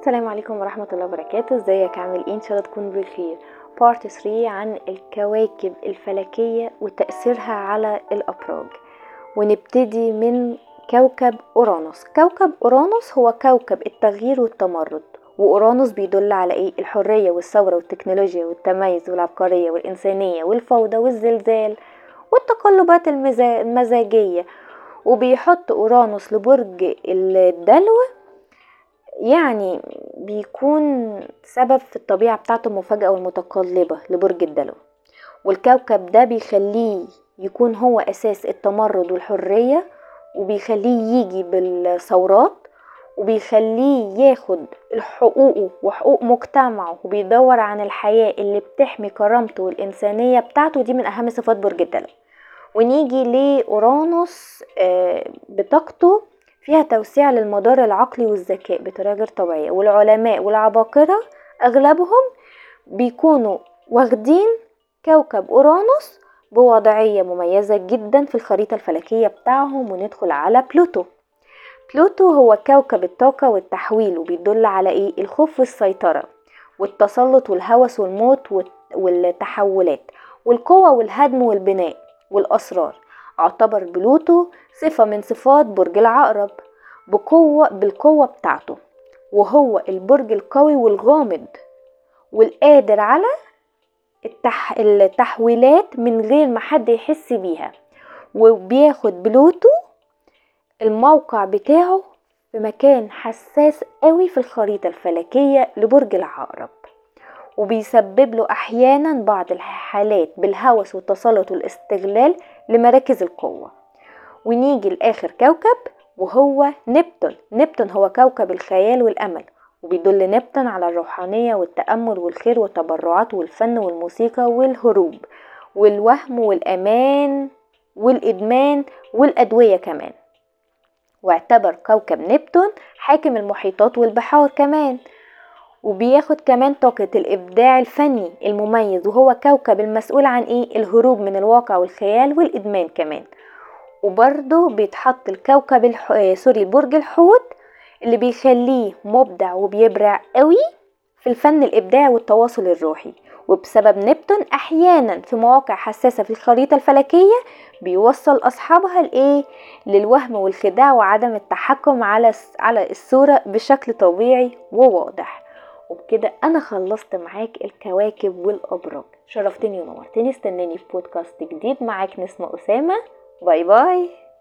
السلام عليكم ورحمة الله وبركاته. ازيك؟ عامل ايه؟ ان شاء الله تكون بخير. بارت 3 عن الكواكب الفلكية وتأثيرها على الأبراج. ونبتدي من كوكب أورانوس. كوكب أورانوس هو كوكب التغيير والتمرد، وأورانوس بيدل على ايه؟ الحرية والثورة والتكنولوجيا والتميز والعبقرية والإنسانية والفوضى والزلزال والتقلبات المزاجية. وبيحط أورانوس لبرج الدلو، يعني بيكون سبب في الطبيعة بتاعته المفاجئة والمتقلبة لبرج الدلو. والكوكب ده بيخليه يكون هو أساس التمرد والحرية، وبيخليه يجي بالثورات، وبيخليه ياخد حقوقه وحقوق مجتمعه، وبيدور عن الحياة اللي بتحمي كرامته والإنسانية بتاعته. دي من أهم صفات برج الدلو. ونيجي لأورانوس، بطاقته فيها توسيع للمدار العقلي والذكاء بطريقة غير طبيعية، والعلماء والعباقرة أغلبهم بيكونوا واخدين كوكب أورانوس بوضعية مميزة جدا في الخريطة الفلكية بتاعهم. وندخل على بلوتو. بلوتو هو كوكب الطاقة والتحويل، وبيدل على ايه؟ الخوف والسيطرة والتسلط والهوس والموت والتحولات والقوة والهدم والبناء والأسرار. اعتبر بلوتو صفة من صفات برج العقرب بالقوة بتاعته، وهو البرج القوي والغامض والقادر على التحويلات من غير ما حد يحس بيها. وبياخد بلوتو الموقع بتاعه في مكان حساس قوي في الخريطة الفلكية لبرج العقرب، وبيسبب له احيانا بعض الحالات بالهوس والتسلط والاستغلال لمراكز القوة. ونيجي لاخر كوكب وهو نبتون. نبتون هو كوكب الخيال والامل، وبيدل نبتون على الروحانية والتأمل والخير والتبرعات والفن والموسيقى والهروب والوهم والأمان والإدمان والأدوية كمان. واعتبر كوكب نبتون حاكم المحيطات والبحار كمان، وبياخد كمان طاقة الإبداع الفني المميز، وهو كوكب المسؤول عن ايه؟ الهروب من الواقع والخيال والإدمان كمان. وبرضه بيتحط الكوكب برج الحوت، اللي بيخليه مبدع وبيبرع قوي في الفن الإبداعي والتواصل الروحي. وبسبب نبتون أحيانا في مواقع حساسة في الخريطة الفلكية بيوصل أصحابها للوهم والخداع وعدم التحكم على الصورة بشكل طبيعي وواضح. وبكده أنا خلصت معاك الكواكب والأبراج. شرفتني ونورتني. استناني في بودكاست جديد. معاك نسمة أسامة. باي باي.